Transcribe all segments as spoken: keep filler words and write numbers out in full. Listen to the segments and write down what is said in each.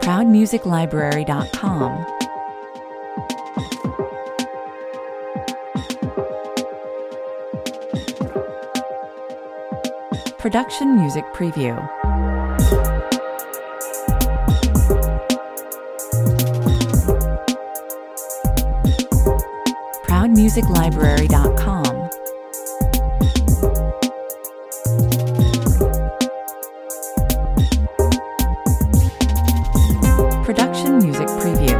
proud music library dot com. Production Music Preview. proud music library dot com. Production Music Preview.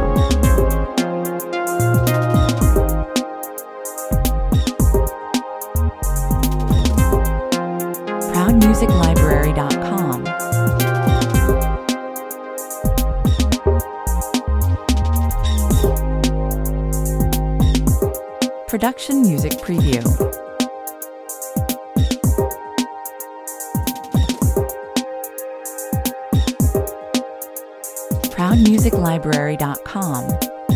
proud music library dot com. Production Music Preview. proud music library dot com.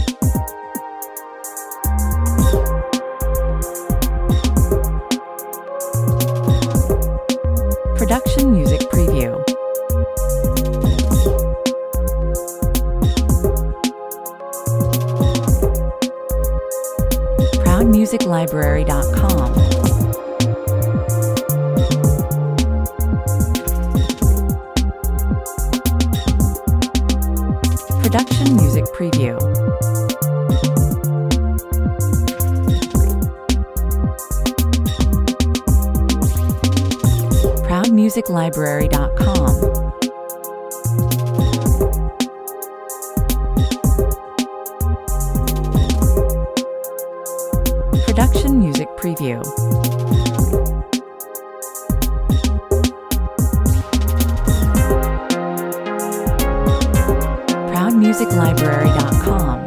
Production Music Preview. proud music library dot com. Production Music Preview. proud music library dot com. Production Music Preview. proud music library dot com.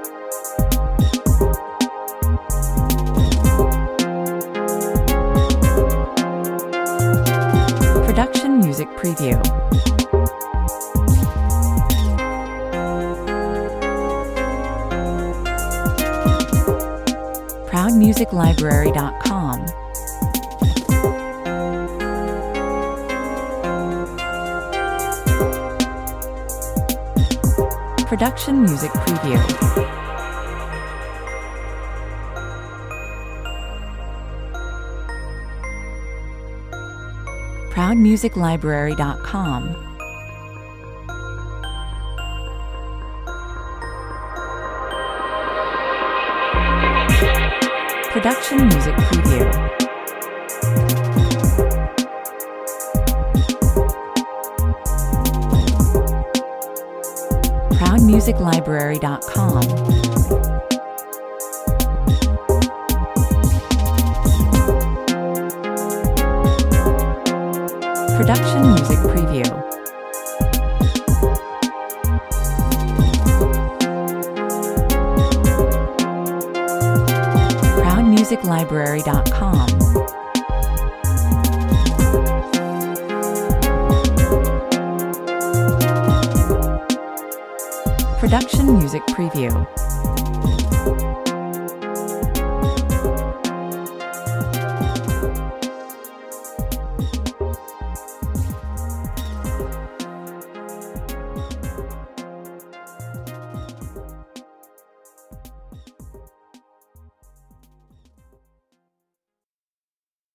Production Music Preview. proud music library dot com. Production Music Preview. proud music library dot com. Production Music Preview. proud music library dot com. Production Music Preview. proud music library dot com. Production Music Preview.